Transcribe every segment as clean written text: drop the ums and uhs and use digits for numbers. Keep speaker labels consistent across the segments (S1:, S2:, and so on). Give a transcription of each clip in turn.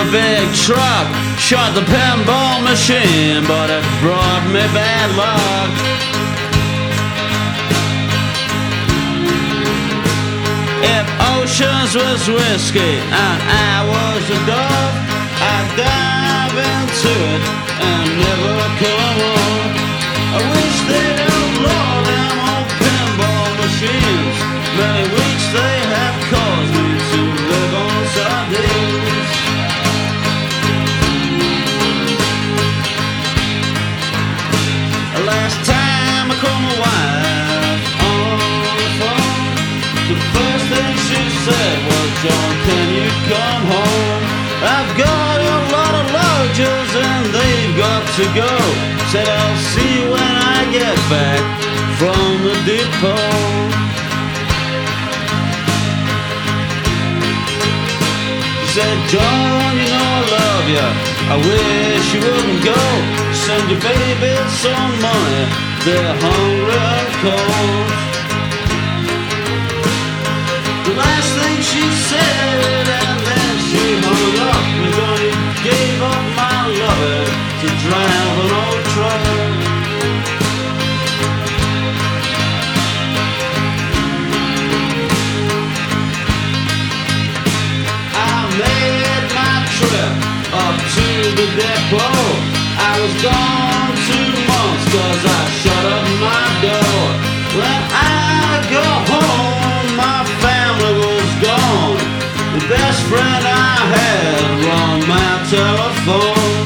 S1: big truck shot the pinball machine, but it brought me bad luck. If oceans was whiskey and I was a dove, I'd dive into it and never come home. I wish they'd outlaw them old pinball machines. Many weeks they have caused me to live on sardines. Last time I called my wife on the phone, the first thing she said was, "John, can you come home? I've got a lot of lodgers and they've got to go. Said I'll see you when I get back from the depot." She said, "John, you know I love you. I wish you wouldn't go. Send your baby some money. They're hungry and cold." The last thing she said, and then she hung up, and Johnny gave up my lover to drive an old truck. I made my trip up to the depot. I was gone 2 months 'cause I shut up my door. When I got home, my family was gone. The best friend I had run my telephone.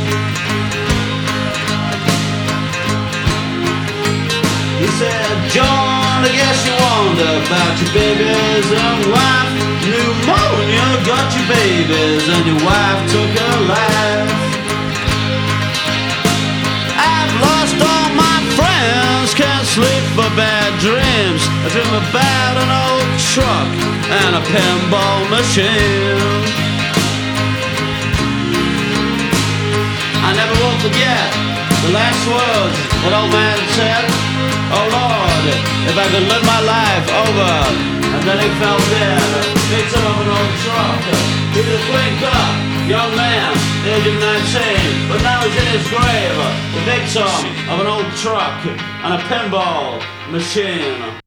S1: He said, "John, I guess you wonder about your babies and wife. Pneumonia got your babies and your wife took her life. I've lost all my friends, can't sleep for bad dreams. I dream about an old truck and a pinball machine." I never will forget the last words that old man said. "Oh Lord, if I could live my life over." And then he fell dead, victim of an old truck. He was a clean-cut young man, age of 19, but now he's in his grave, the victim of an old truck and a pinball machine.